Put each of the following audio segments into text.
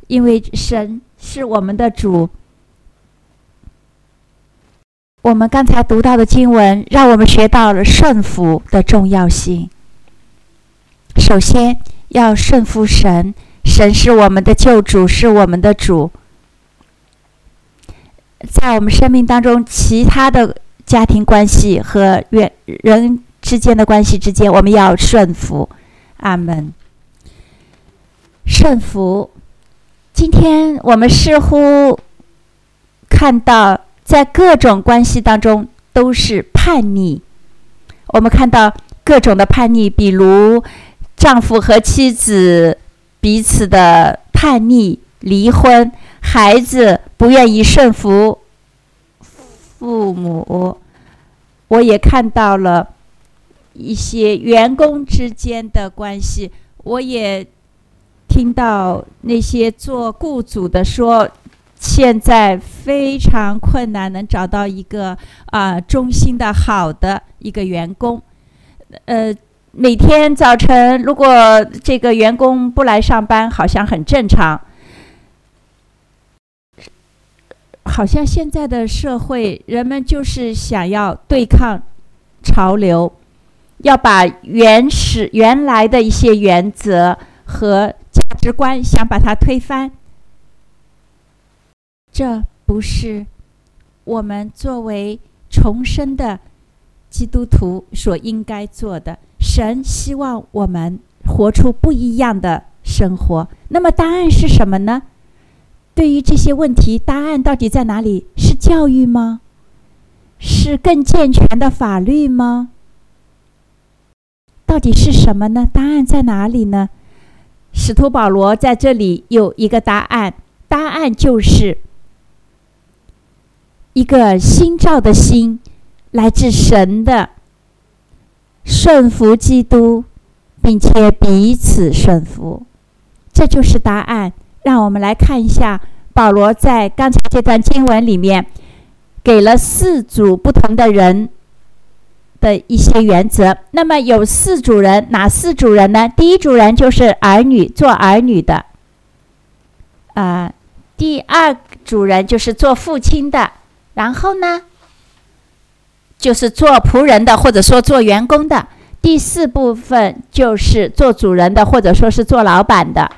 因为神是我们的主。我们刚才读到的经文让我们学到了顺服的重要性。首先要顺服神，神是我们的救主，是我们的主。在我们生命当中，其他的家庭关系和人之间的关系之间，我们要顺服。阿们。顺服。今天我们似乎看到在各种关系当中都是叛逆。我们看到各种的叛逆，比如丈夫和妻子彼此的叛逆、离婚，孩子不愿意顺服父母。我也看到了一些员工之间的关系，我也听到那些做雇主的说，现在非常困难能找到一个忠心的好的一个员工。每天早晨如果这个员工不来上班，好像很正常。好像现在的社会，人们就是想要对抗潮流，要把原来的一些原则和价值观想把它推翻。这不是我们作为重生的基督徒所应该做的。神希望我们活出不一样的生活。那么答案是什么呢？对于这些问题，答案到底在哪里？是教育吗？是更健全的法律吗？到底是什么呢？答案在哪里呢？使徒保罗在这里有一个答案，答案就是一个新造的心，来自神的顺服基督，并且彼此顺服。这就是答案。让我们来看一下保罗在刚才这段经文里面给了4组不同的人的一些原则。那么有4组人，哪4组人呢？第一组人就是儿女，做儿女的。第二组人就是做父亲的。然后呢，就是做仆人的，或者说做员工的。第4部分就是做主人的，或者说是做老板的。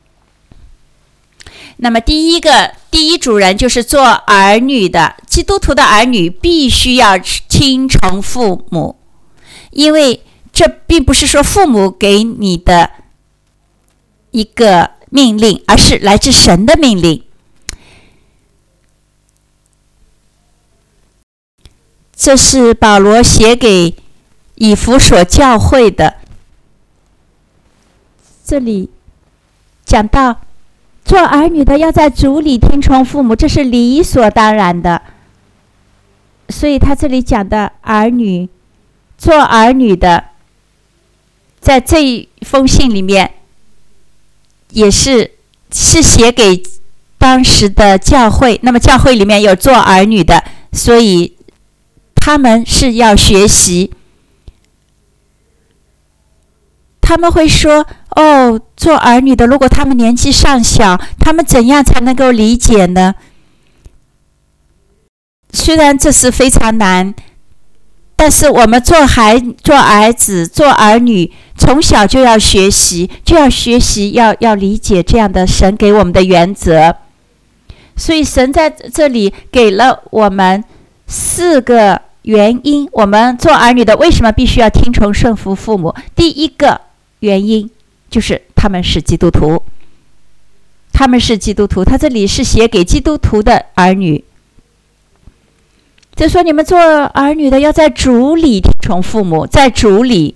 那么第一组人就是做儿女的。基督徒的儿女必须要听从父母，因为这并不是说父母给你的一个命令，而是来自神的命令。这是保罗写给以弗所教会的。这里讲到做儿女的要在主里听从父母，这是理所当然的。所以他这里讲的儿女，做儿女的，在这一封信里面也是写给当时的教会。那么教会里面有做儿女的，所以他们是要学习。他们会说，做儿女的，如果他们年纪尚小，他们怎样才能够理解呢？虽然这是非常难，但是我们做儿子、做儿女，从小就要学习，要理解这样的神给我们的原则。所以神在这里给了我们4个原因，我们做儿女的为什么必须要听从顺服父母。第一个原因就是他们是基督徒，他这里是写给基督徒的儿女。就说你们做儿女的要在主里听从父母，在主里。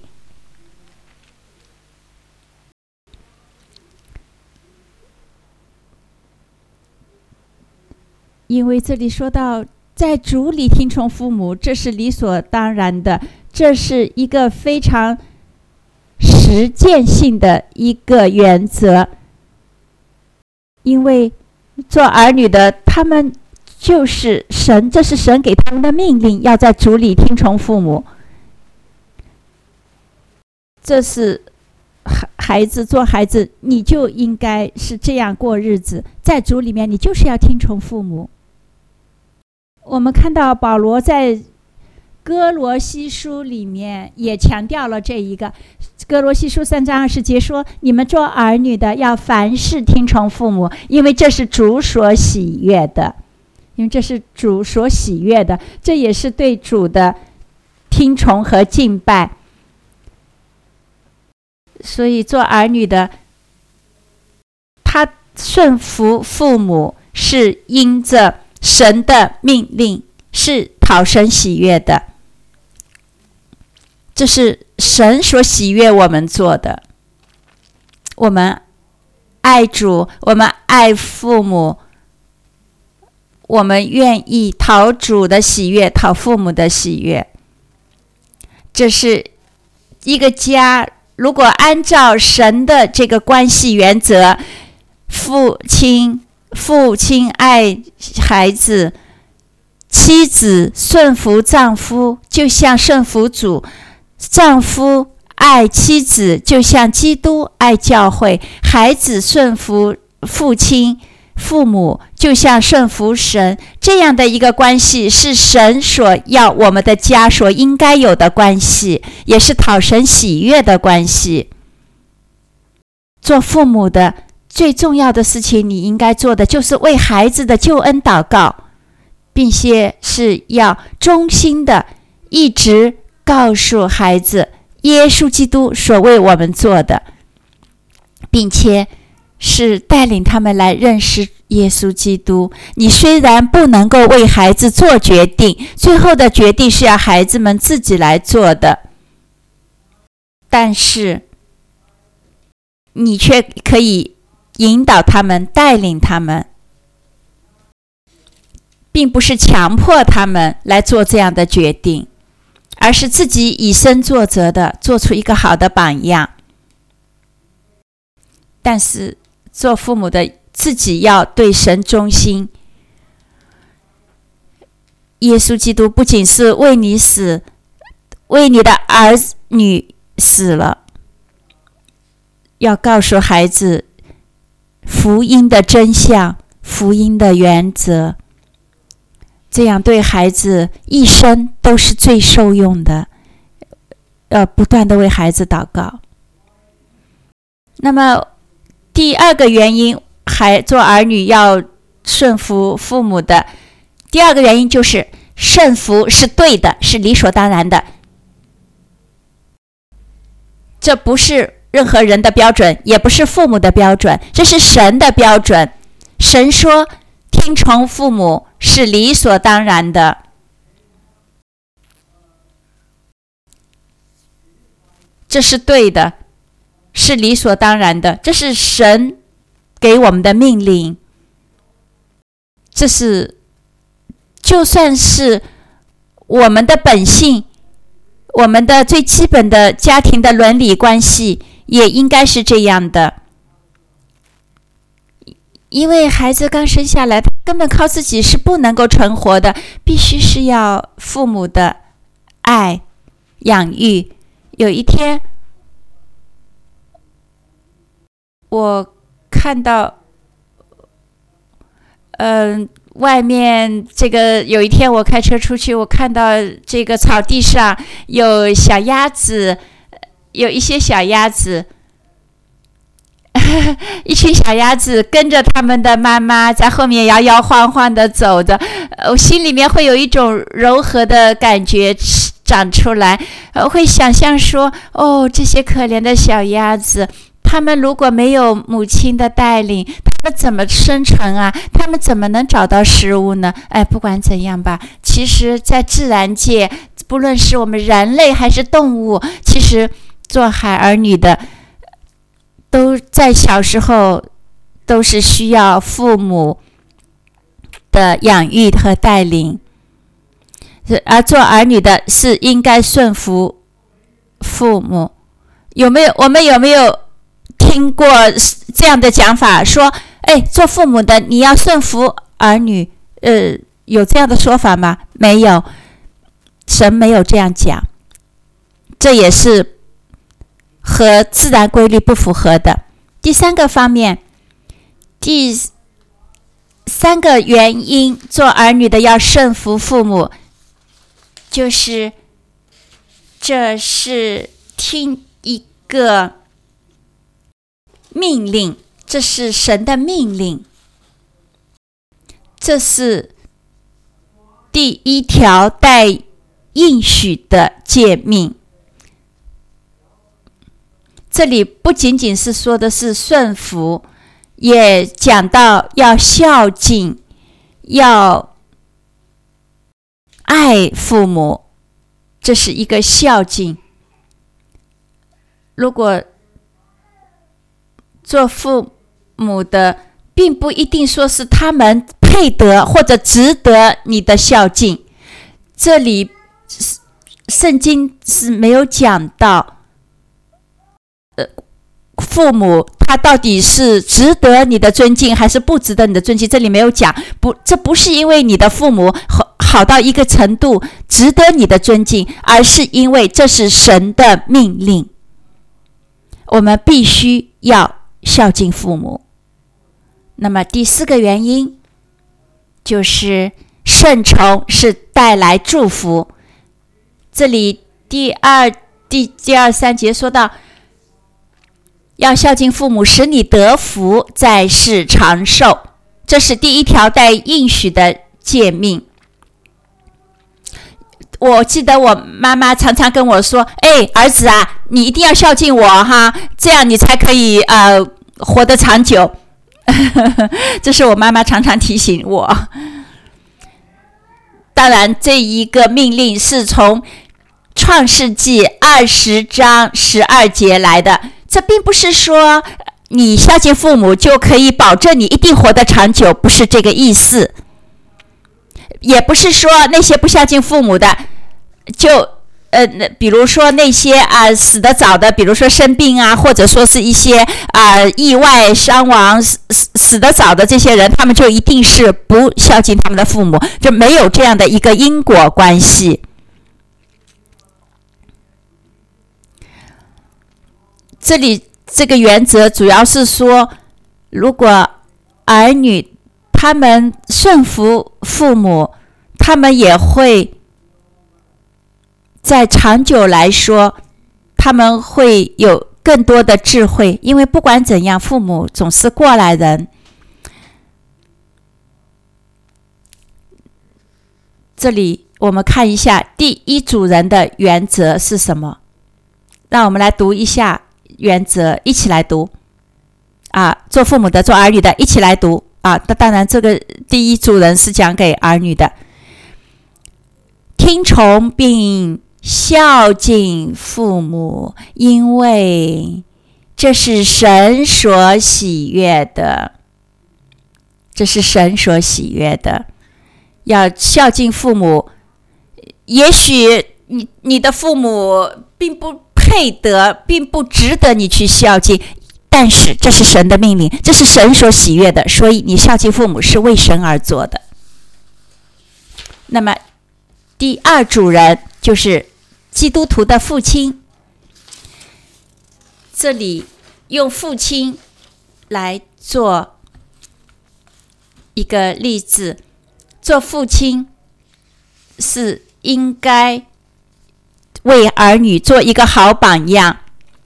因为这里说到在主里听从父母，这是理所当然的，这是一个非常实践性的一个原则。因为做儿女的，他们就是神，这是神给他们的命令，要在主里听从父母。这是孩子做孩子，你就应该是这样过日子，在主里面你就是要听从父母。我们看到保罗在哥罗西书里面也强调了这一个，哥罗西书3章20节说，你们做儿女的要凡事听从父母，因为这是主所喜悦的，这也是对主的听从和敬拜。所以做儿女的，他顺服父母是因着神的命令，是讨神喜悦的，这是神所喜悦我们做的。我们爱主，我们爱父母，我们愿意讨主的喜悦，讨父母的喜悦。这是一个家，如果按照神的这个关系原则，父亲爱孩子，妻子顺服丈夫，就像顺服主，丈夫爱妻子，就像基督爱教会，孩子顺服父母，就像顺服神。这样的一个关系是神所要我们的家所应该有的关系，也是讨神喜悦的关系。做父母的最重要的事情，你应该做的就是为孩子的救恩祷告，并且是要衷心的一直告诉孩子耶稣基督所为我们做的，并且是带领他们来认识耶稣基督。你虽然不能够为孩子做决定，最后的决定是要孩子们自己来做的，但是你却可以引导他们，带领他们，并不是强迫他们来做这样的决定，而是自己以身作则的做出一个好的榜样。但是做父母的自己要对神忠心。耶稣基督不仅是为你死，为你的儿女死了，要告诉孩子福音的真相，福音的原则，这样对孩子一生都是最受用的。不断的为孩子祷告。那么第二个原因，做儿女要顺服父母的第二个原因就是顺服是对的，是理所当然的。这不是任何人的标准，也不是父母的标准，这是神的标准。神说听从父母是理所当然的。这是对的，是理所当然的，这是神给我们的命令。这是就算是我们的本性，我们的最基本的家庭的伦理关系也应该是这样的。因为孩子刚生下来，他根本靠自己是不能够存活的，必须是要父母的爱养育。有一天我看到外面这个，有一天我开车出去，我看到这个草地上有小鸭子，有一些小鸭子一群小鸭子跟着他们的妈妈在后面摇摇晃晃的走着，我心里面会有一种柔和的感觉长出来，会想象说，这些可怜的小鸭子，他们如果没有母亲的带领，他们怎么生存啊？他们怎么能找到食物呢？不管怎样吧，其实在自然界，不论是我们人类还是动物，其实做儿女的都在小时候都是需要父母的养育和带领，而做儿女的是应该顺服父母。我们有没有听过这样的讲法，说做父母的你要顺服儿女？有这样的说法吗？没有，神没有这样讲。这也是和自然规律不符合的。第三个方面，第三个原因，做儿女的要顺服父母，就是这是听一个命令，这是神的命令，这是第一条带应许的诫命。这里不仅仅是说的是顺服，也讲到要孝敬，要爱父母，这是一个孝敬。如果做父母的并不一定说是他们配得或者值得你的孝敬，这里圣经是没有讲到父母他到底是值得你的尊敬还是不值得你的尊敬，这里没有讲。这不是因为你的父母好到一个程度值得你的尊敬，而是因为这是神的命令，我们必须要孝敬父母。那么第四个原因就是顺从是带来祝福。这里第二、三节说到要孝敬父母，使你得福，在世长寿，这是第一条带应许的诫命。我记得我妈妈常常跟我说，儿子啊，你一定要孝敬我哈，这样你才可以活得长久。这是我妈妈常常提醒我。当然这一个命令是从创世纪20章12节来的，这并不是说你孝敬父母就可以保证你一定活得长久，不是这个意思。也不是说那些不孝敬父母的就比如说那些死得早的，比如说生病啊，或者说是一些意外伤亡死得早的这些人，他们就一定是不孝敬他们的父母，就没有这样的一个因果关系。这里这个原则主要是说，如果儿女他们顺服父母，他们也会在长久来说，他们会有更多的智慧，因为不管怎样，父母总是过来人。这里我们看一下第一组人的原则是什么，让我们来读一下原则，一起来读做父母的做儿女的一起来读当然这个第一组人是讲给儿女的。听从并孝敬父母，因为这是神所喜悦的，这是神所喜悦的。要孝敬父母，也许你的父母并不配得，并不值得你去孝敬，但是这是神的命令，这是神所喜悦的，所以你孝敬父母是为神而做的。那么第二组人就是基督徒的父亲，这里用父亲来做一个例子，做父亲是应该为儿女做一个好榜样。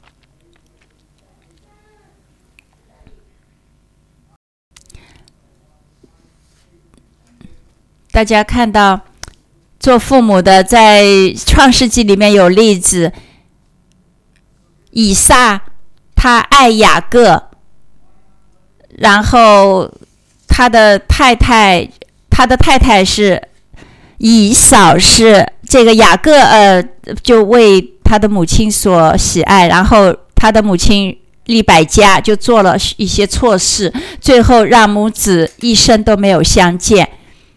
大家看到做父母的在创世纪里面有例子，以撒他爱雅各，然后他的太太是以扫，是这个雅各就为他的母亲所喜爱，然后他的母亲利百加就做了一些错事，最后让母子一生都没有相见。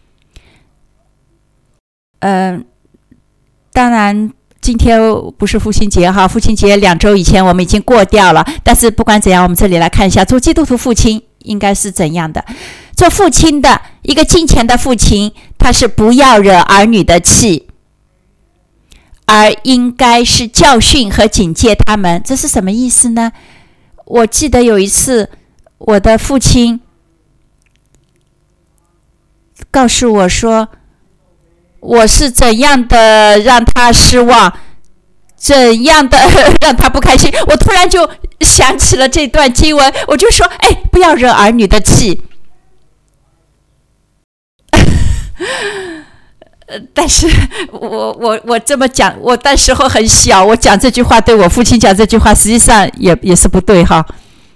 当然今天不是父亲节父亲节2周以前我们已经过掉了，但是不管怎样，我们这里来看一下做基督徒父亲应该是怎样的。做父亲的，一个敬虔的父亲，他是不要惹儿女的气， 而应该是教训和警戒他们。这是什么意思呢？我记得有一次，我的父亲告诉我说，我是怎样的让他失望，怎样的让他不开心。我突然就想起了这段经文，我就说，不要惹儿女的气。但是我这么讲，我那时候很小，我讲这句话，对我父亲讲这句话，实际上也是不对哈。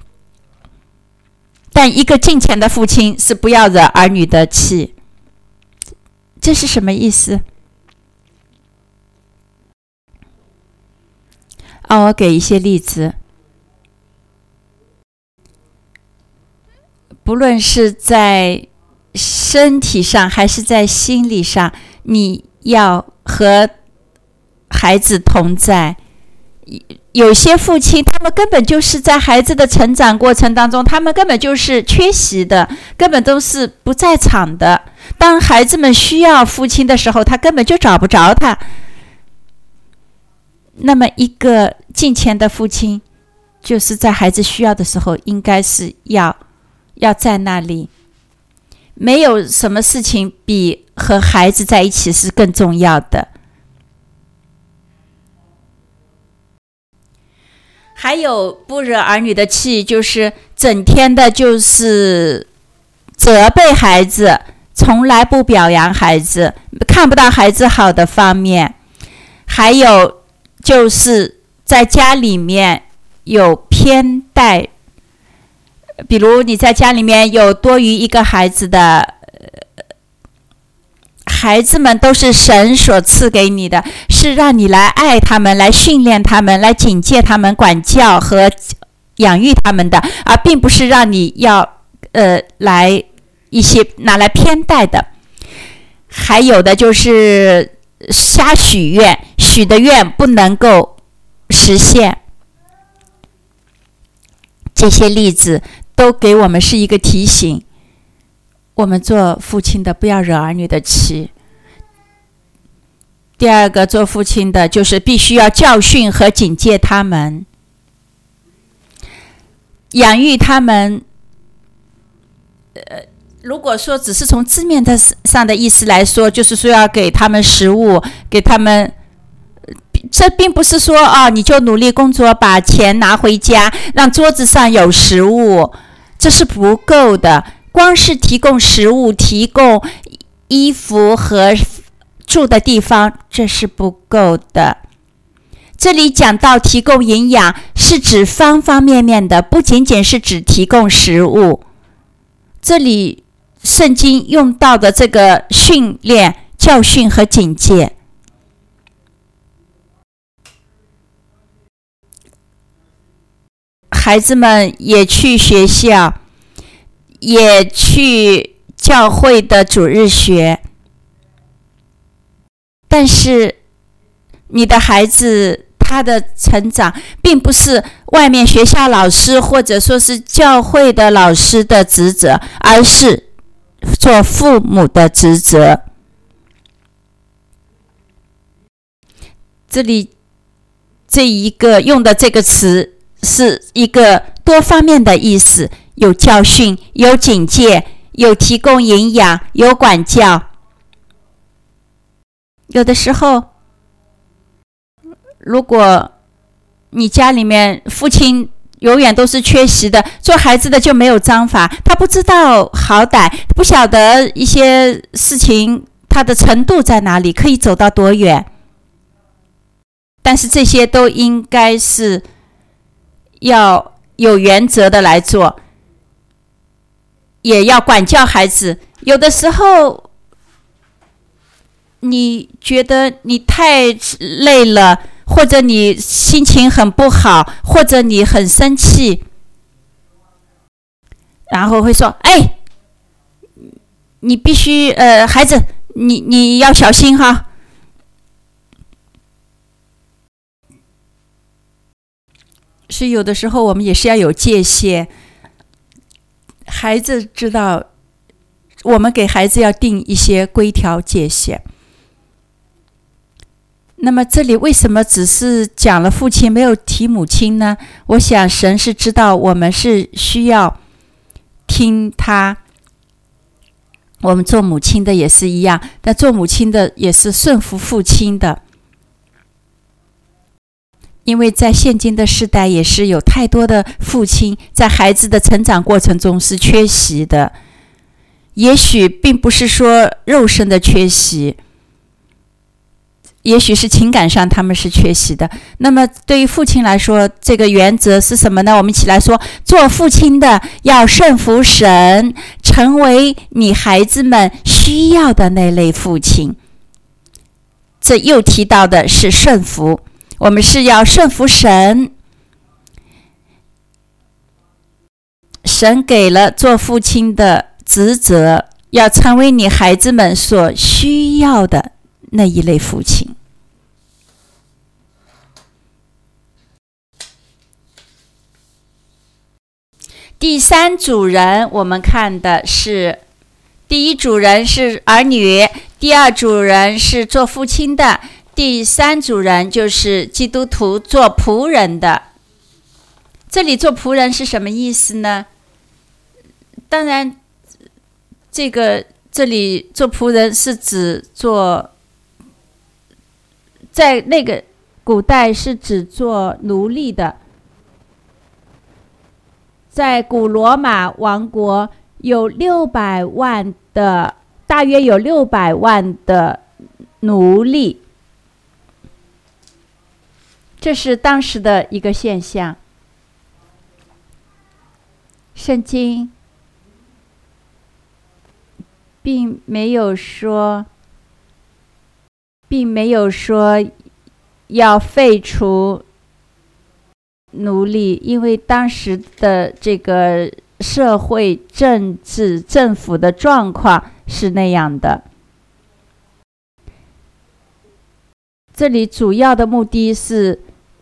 但一个敬虔的父亲是不要惹儿女的气，这是什么意思？我给一些例子。不论是在身体上还是在心理上，你要和孩子同在。有些父亲他们根本就是在孩子的成长过程当中，他们根本就是缺席的，根本都是不在场的。当孩子们需要父亲的时候，他根本就找不着他。那么一个敬虔的父亲，就是在孩子需要的时候，应该是要在那里。没有什么事情比和孩子在一起是更重要的。还有不惹儿女的气，就是整天的就是责备孩子，从来不表扬孩子，看不到孩子好的方面。还有就是在家里面有偏待，比如你在家里面有多于一个孩子的，孩子们都是神所赐给你的，是让你来爱他们，来训练他们，来警戒他们，管教和养育他们的，而并不是让你要来一些拿来偏待的。还有的就是瞎许愿，许的愿不能够实现。这些例子都给我们是一个提醒，我们做父亲的不要惹儿女的气。第二个，做父亲的就是必须要教训和警戒他们，养育他们。如果说只是从字面上的意思来说，就是说要给他们食物，给他们，这并不是说你就努力工作，把钱拿回家，让桌子上有食物，这是不够的。光是提供食物、提供衣服和住的地方，这是不够的。这里讲到提供营养，是指方方面面的，不仅仅是指提供食物。这里圣经用到的这个训练、教训和警戒，孩子们也去学校，也去教会的主日学，但是你的孩子他的成长并不是外面学校老师或者说是教会的老师的职责，而是做父母的职责。这里这一个用的这个词是一个多方面的意思，有教训，有警戒，有提供营养，有管教。有的时候，如果你家里面父亲永远都是缺席的，做孩子的就没有章法，他不知道好歹，不晓得一些事情他的程度在哪里，可以走到多远。但是这些都应该是要有原则的来做，也要管教孩子。有的时候你觉得你太累了，或者你心情很不好，或者你很生气，然后会说你必须孩子你要小心哈。是有的时候我们也是要有界限，孩子知道，我们给孩子要定一些规条界限。 那么这里为什么只是讲了父亲，没有提母亲呢？我想神是知道我们是需要听他，我们做母亲的也是一样，但做母亲的也是顺服父亲的。因为在现今的时代，也是有太多的父亲在孩子的成长过程中是缺席的，也许并不是说肉身的缺席，也许是情感上他们是缺席的。那么对于父亲来说，这个原则是什么呢？我们一起来说，做父亲的要顺服神，成为你孩子们需要的那类父亲。这又提到的是顺服，我们是要顺服神。神给了做父亲的职责，要成为你孩子们所需要的那一类父亲。第三组人，我们看的是第一组人是儿女，第二组人是做父亲的，第三组人就是基督徒做仆人的。这里做仆人是什么意思呢？当然这里做仆人是指做，在那个古代是指做奴隶的。在古罗马王国有600万的，大约有600万的奴隶，这是当时的一个现象。圣经并没有说要废除奴隶，因为当时的这个社会、政治、政府的状况是那样的。这里主要的目的是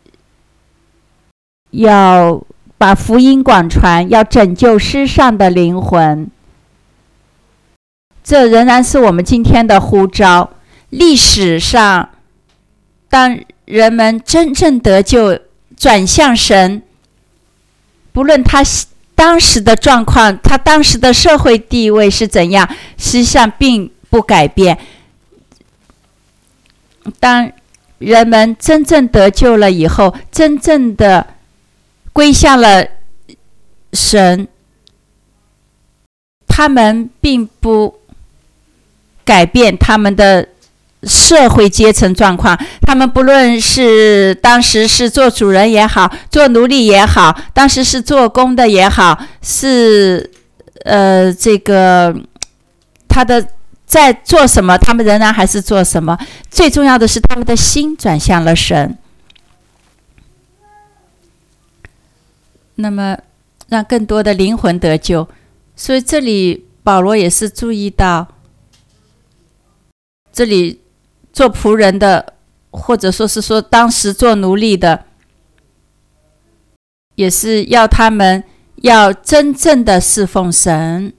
要把福音广传，要拯救世上的灵魂。这仍然是我们今天的呼召。历史上，当人们真正得救，转向神，不论他当时的状况，他当时的社会地位是怎样，实际上并不改变。当人们真正得救了以后，真正的归向了神，他们并不改变他们的社会阶层状况，他们不论是当时是做主人也好，做奴隶也好，当时是做工的也好，是他的在做什么，他们仍然还是做什么。最重要的是他们的心转向了神。那么让更多的灵魂得救。所以这里保罗也是注意到，这里做仆人的，或者说是说当时做奴隶的，也是要他们要真正的侍奉神，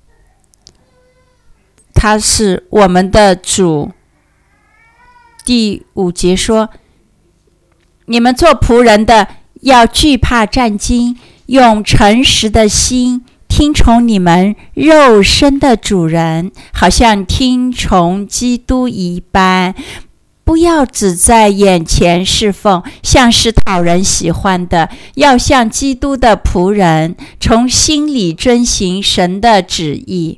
他是我们的主。第5节说，你们做仆人的要惧怕战兢，用诚实的心听从你们肉身的主人，好像听从基督一般，不要只在眼前侍奉，像是讨人喜欢的，要像基督的仆人，从心里遵行神的旨意，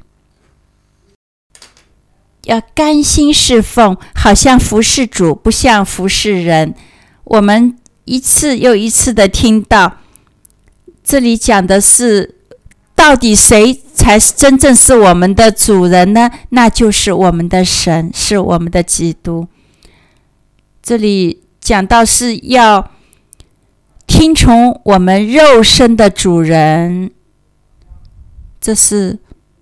要甘心侍奉，好像服侍主，不像服侍人。我们一次又一次的听到，这里讲的是到底谁才是真正是我们的主人呢？那就是我们的神，是我们的基督。这里讲到是要听从我们肉身的主人，这是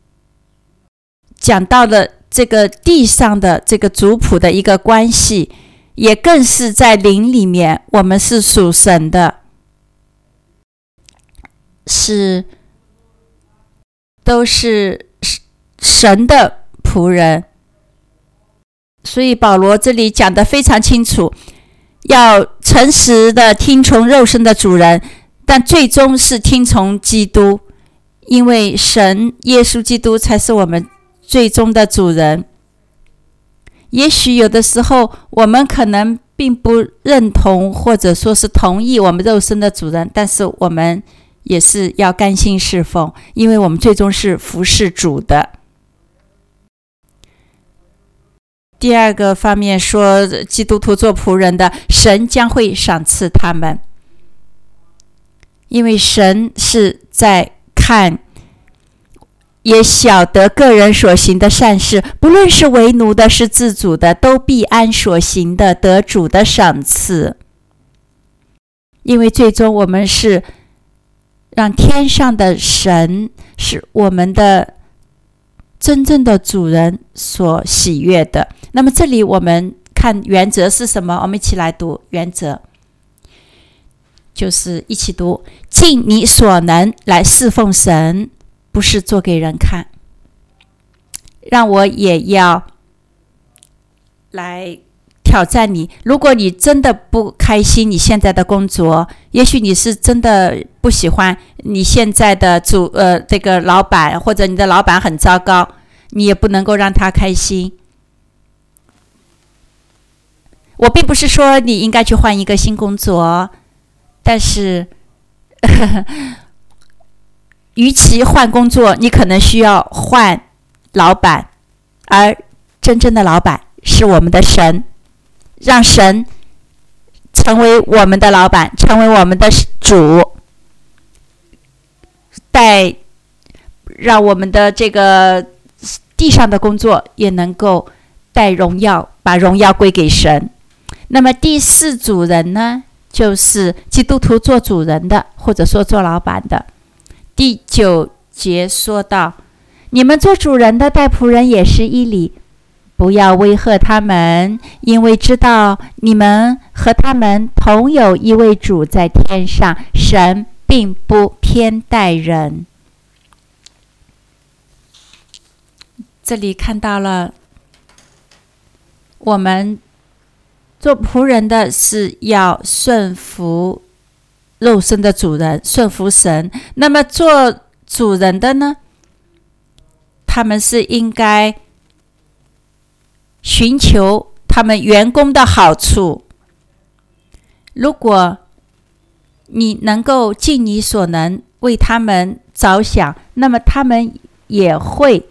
讲到了这个地上的这个族谱的一个关系，也更是在灵里面，我们是属神的，都是神的仆人。 所以保罗这里讲得非常清楚，要诚实的听从肉身的主人，但最终是听从基督，因为神耶稣基督才是我们最终的主人。也许有的时候我们可能并不认同或者说是同意我们肉身的主人，但是我们也是要甘心侍奉，因为我们最终是服侍主的。第二个方面说，基督徒做仆人的，神将会赏赐他们，因为神是在看，也晓得个人所行的善事，不论是为奴的是自主的，都必按所行的得主的赏赐。因为最终我们是让天上的神是我们的真正的主人所喜悦的。那么这里我们看原则是什么？我们一起来读原则，就是一起读：尽你所能来侍奉神，不是做给人看。让我也要来挑战你，如果你真的不开心你现在的工作，也许你是真的不喜欢你现在的这个老板，或者你的老板很糟糕，你也不能够让他开心。我并不是说你应该去换一个新工作，但是与其换工作，你可能需要换老板，而真正的老板是我们的神，让神成为我们的老板，成为我们的主，让我们的这个地上的工作也能够带荣耀，把荣耀归给神。那么第四组人呢，就是基督徒做主人的，或者说做老板的。第9节说到，你们做主人的待仆人也是一理，不要威吓他们，因为知道你们和他们同有一位主在天上，神并不偏待人。这里看到了，我们做仆人的是要顺服肉身的主人，顺服神。那么做主人的呢，他们是应该寻求他们员工的好处。如果你能够尽你所能为他们着想，那么他们也会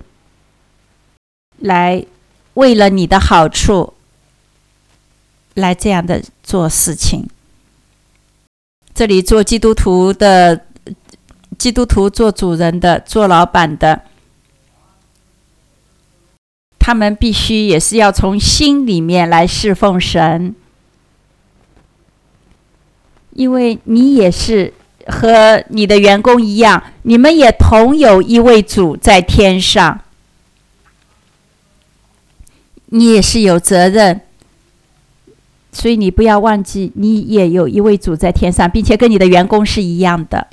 来为了你的好处来这样的做事情。这里做基督徒做主人的，做老板的，他们必须也是要从心里面来侍奉神，因为你也是和你的员工一样，你们也同有一位主在天上，你也是有责任，所以你不要忘记，你也有一位主在天上，并且跟你的员工是一样的。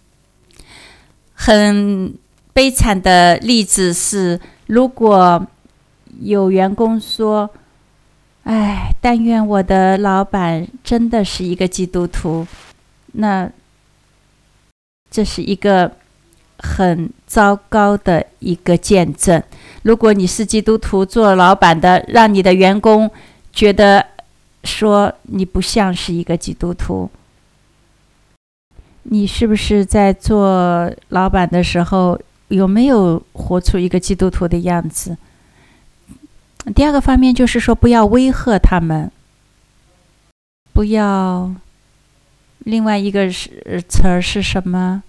很悲惨的例子是，如果有员工说，但愿我的老板真的是一个基督徒，那这是一个很糟糕的一个见证。如果你是基督徒做老板的，让你的员工觉得说你不像是一个基督徒，你是不是在做老板的时候有没有活出一个基督徒的样子？第二个方面就是说，不要威吓他们，不要，另外一个词儿是什么？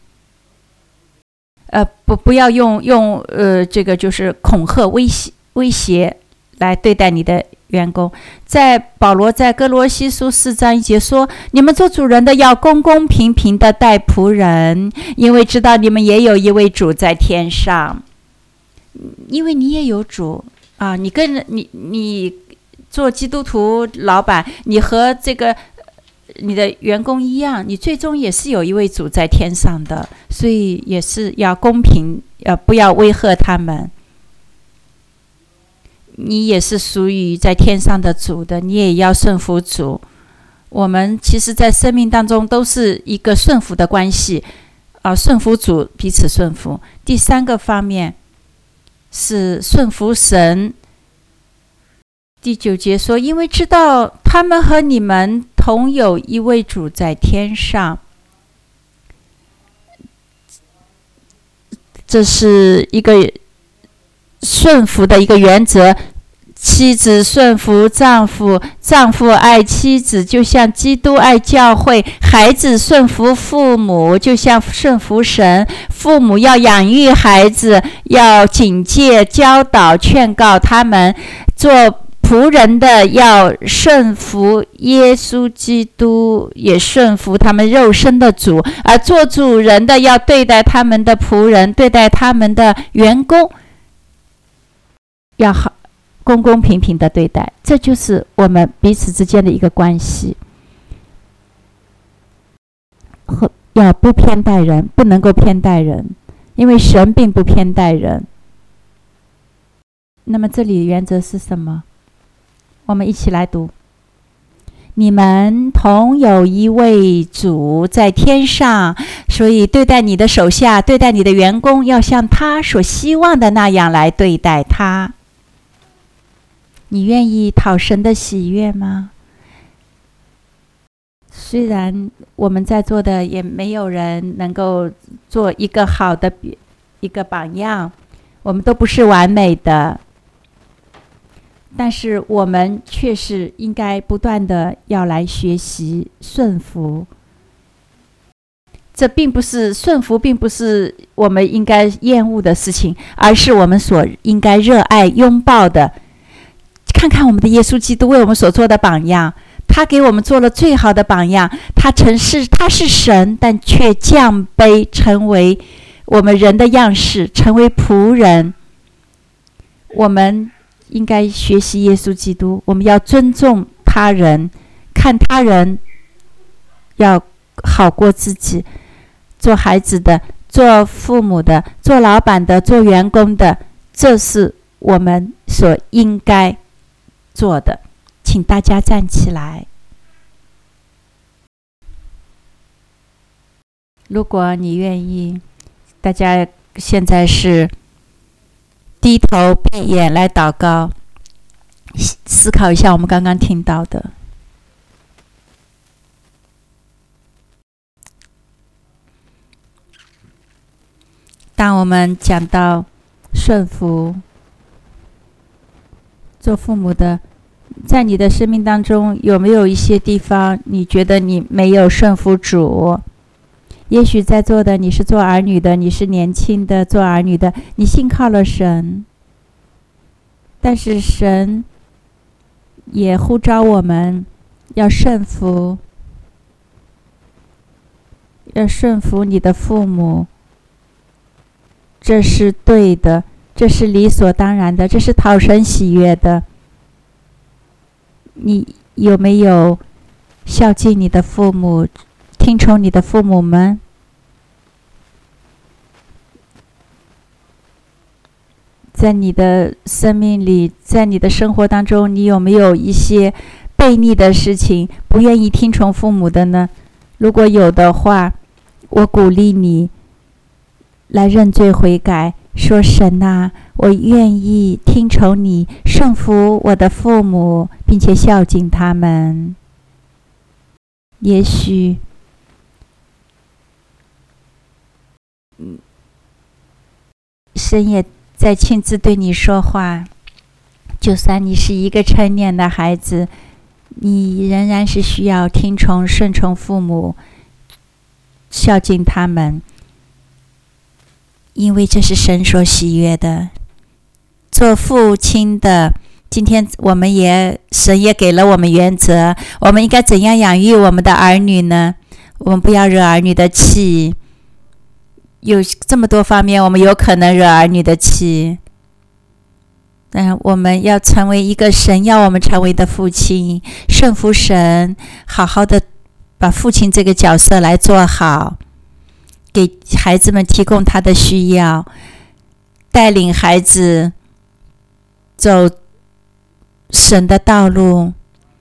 不要用这个就是恐吓威胁来对待你的员工。保罗在哥罗西书4章1节说，你们做主人的要公公平平的待仆人，因为知道你们也有一位主在天上。因为你也有主啊，你做基督徒老板，你和这个你的员工一样，你最终也是有一位主在天上的，所以也是要公平，不要威吓他们。 你也是属于在天上的主的，你也要顺服主。我们其实在生命当中都是一个顺服的关系，顺服主，彼此顺服。第三个方面是顺服神。第9节说，因为知道他们和你们同有一位主在天上。这是一个顺服的一个原则。妻子顺服丈夫，丈夫爱妻子，就像基督爱教会；孩子顺服父母，就像顺服神。父母要养育孩子，要警戒、教导、劝告他们；做仆人的要顺服耶稣基督，也顺服他们肉身的主；而做主人的要对待他们的仆人，对待他们的员工，要好。公公平平的对待，这就是我们彼此之间的一个关系。要不偏待人，不能够偏待人，因为神并不偏待人。那么这里原则是什么？我们一起来读：你们同有一位主在天上，所以对待你的手下，对待你的员工，要像他所希望的那样来对待他。你愿意讨神的喜悦吗？虽然我们在座的也没有人能够做一个好的一个榜样，我们都不是完美的，但是我们却是应该不断的要来学习顺服。这并不是顺服，并不是我们应该厌恶的事情，而是我们所应该热爱拥抱的。看看我们的耶稣基督为我们所做的榜样，他给我们做了最好的榜样。他是神，但却降卑成为我们人的样式，成为仆人。我们应该学习耶稣基督，我们要尊重他人，看他人要好过自己。做孩子的，做父母的，做老板的，做员工的，这是我们所应该做的。请大家站起来。如果你愿意，大家现在是低头闭眼来祷告，思考一下我们刚刚听到的。当我们讲到顺服，做父母的，在你的生命当中有没有一些地方你觉得你没有顺服主？也许在座的你是做儿女的，你是年轻的做儿女的，你信靠了神，但是神也呼召我们要顺服，要顺服你的父母。这是对的，这是理所当然的，这是讨神喜悦的。你有没有孝敬你的父母，听从你的父母们？在你的生命里，在你的生活当中，你有没有一些悖逆的事情，不愿意听从父母的呢？如果有的话，我鼓励你来认罪悔改，说神啊，我愿意听从你，顺服我的父母，并且孝敬他们。也许神也在亲自对你说话，就算你是一个成年的孩子，你仍然是需要听从顺从父母，孝敬他们，因为这是神所喜悦的。做父亲的，今天神也给了我们原则，我们应该怎样养育我们的儿女呢？我们不要惹儿女的气。有这么多方面我们有可能惹儿女的气，但我们要成为一个神要我们成为的父亲，顺服神，好好的把父亲这个角色来做好，给孩子们提供他的需要，带领孩子走神的道路，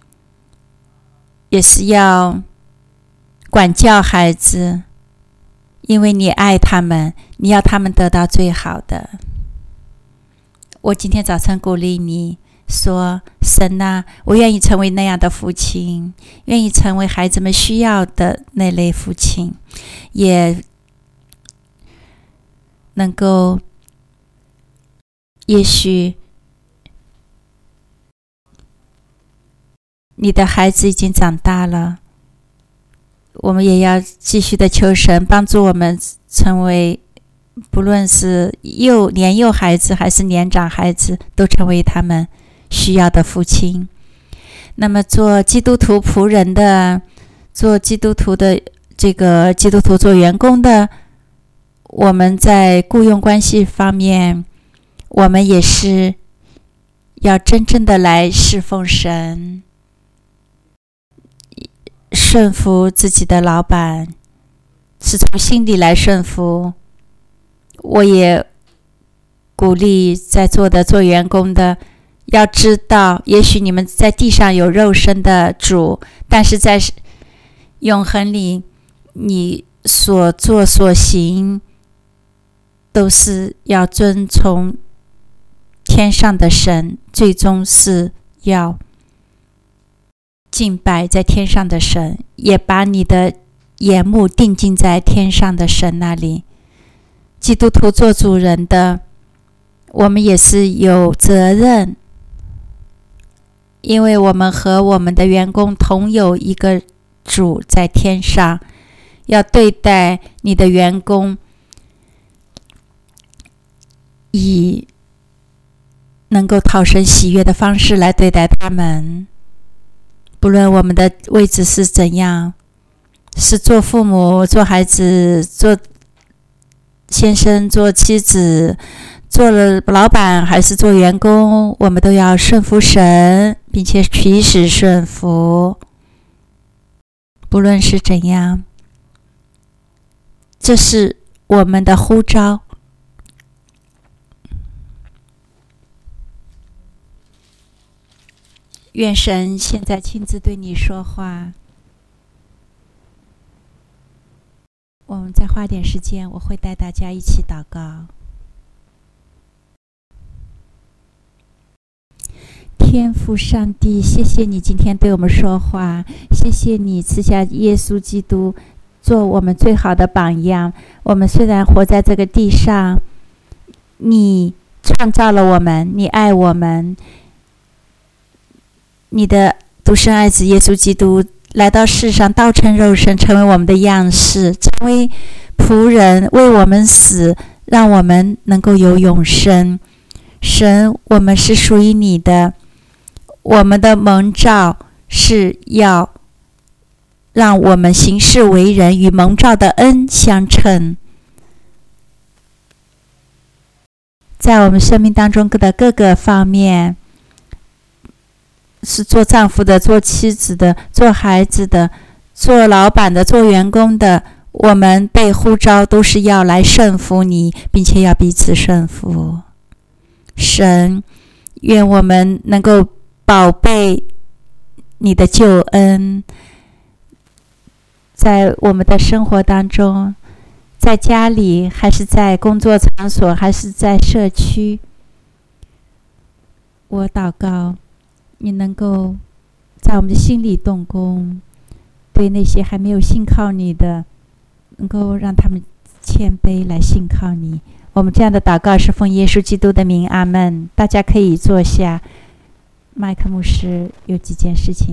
也是要管教孩子，因为你爱他们，你要他们得到最好的。我今天早晨鼓励你说，神啊，我愿意成为那样的父亲，愿意成为孩子们需要的那类父亲，也能够，也许你的孩子已经长大了，我们也要继续的求神帮助我们成为，不论是年幼孩子还是年长孩子，都成为他们需要的父亲。那么做基督徒仆人的，做基督徒的基督徒做员工的，我们在雇佣关系方面，我们也是要真正的来侍奉神，顺服自己的老板，是从心里来顺服。我也鼓励在座的做员工的，要知道，也许你们在地上有肉身的主，但是在永恒里，你所做所行都是要遵从天上的神，最终是要敬拜在天上的神，也把你的眼目定睛在天上的神那里。基督徒做主人的，我们也是有责任，因为我们和我们的员工同有一个主在天上，要对待你的员工以能够讨神喜悦的方式来对待他们。不论我们的位置是怎样，是做父母、做孩子、做先生、做妻子、做了老板还是做员工，我们都要顺服神，并且彼此顺服。不论是怎样，这是我们的呼召。愿神现在亲自对你说话。我们再花点时间，我会带大家一起祷告。天父上帝，谢谢你今天对我们说话，谢谢你赐下耶稣基督做我们最好的榜样。我们虽然活在这个地上，你创造了我们，你爱我们，你的独生爱子耶稣基督来到世上，道成肉身，成为我们的样式，成为仆人，为我们死，让我们能够有永生。神，我们是属于你的，我们的蒙召是要让我们行事为人与蒙召的恩相称。在我们生命当中的各个方面，是做丈夫的、做妻子的、做孩子的、做老板的、做员工的，我们被呼召都是要来顺服你，并且要彼此顺服。神，愿我们能够宝贝你的救恩，在我们的生活当中，在家里，还是在工作场所，还是在社区，我祷告你能够在我们的心里动工，对那些还没有信靠你的，能够让他们谦卑来信靠你。我们这样的祷告是奉耶稣基督的名，阿们。大家可以坐下。麦克牧师有几件事情。